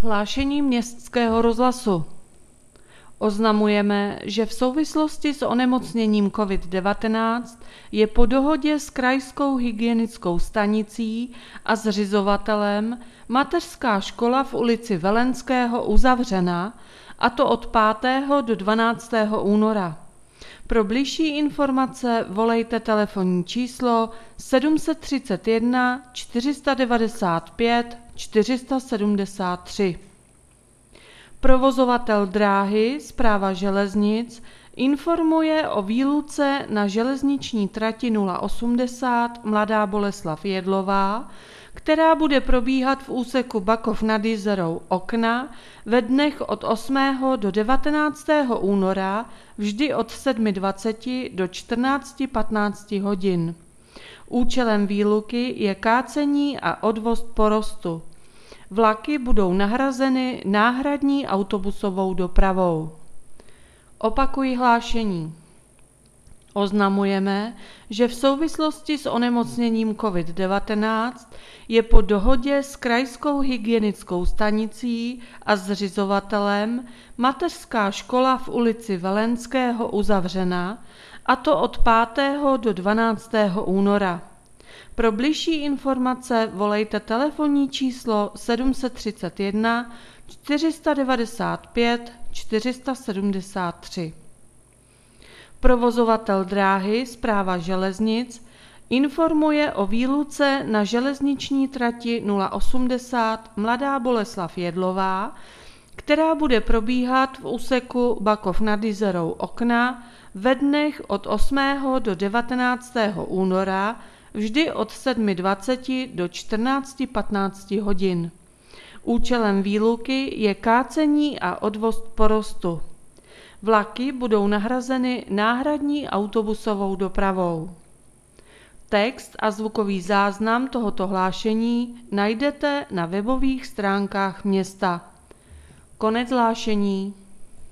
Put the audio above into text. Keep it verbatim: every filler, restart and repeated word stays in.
Hlášení Městského rozhlasu. Oznamujeme, že v souvislosti s onemocněním covid devatenáct je po dohodě s krajskou hygienickou stanicí a zřizovatelem mateřská škola v ulici Velenského uzavřena, a to od pátého do dvanáctého února. Pro bližší informace volejte telefonní číslo sedm set třicet jedna čtyři sta devadesát pět čtyři sta sedmdesát tři. Provozovatel dráhy Správa železnic informuje o výluce na železniční trati nula osmdesát Mladá Boleslav-Jedlová, která bude probíhat v úseku Bakov nad Jizerou Okna ve dnech od osmého do devatenáctého února vždy od sedmi dvacet do čtrnácti patnácti hodin. Účelem výluky je kácení a odvoz porostu. Vlaky budou nahrazeny náhradní autobusovou dopravou. Opakuji hlášení. Oznamujeme, že v souvislosti s onemocněním covid devatenáct je po dohodě s krajskou hygienickou stanicí a zřizovatelem mateřská škola v ulici Velenského uzavřena, a to od pátého do dvanáctého února. Pro bližší informace volejte telefonní číslo sedm set třicet jedna čtyři sta devadesát pět čtyři sta sedmdesát tři. Provozovatel dráhy Správa železnic informuje o výluce na železniční trati nula osmdesát Mladá Boleslav-Jedlová, která bude probíhat v úseku Bakov nad Jizerou Okna ve dnech od osmého do devatenáctého února vždy od sedmi dvacet do čtrnácti patnácti hodin. Účelem výluky je kácení a odvoz porostu. Vlaky budou nahrazeny náhradní autobusovou dopravou. Text a zvukový záznam tohoto hlášení najdete na webových stránkách města. Konec hlášení.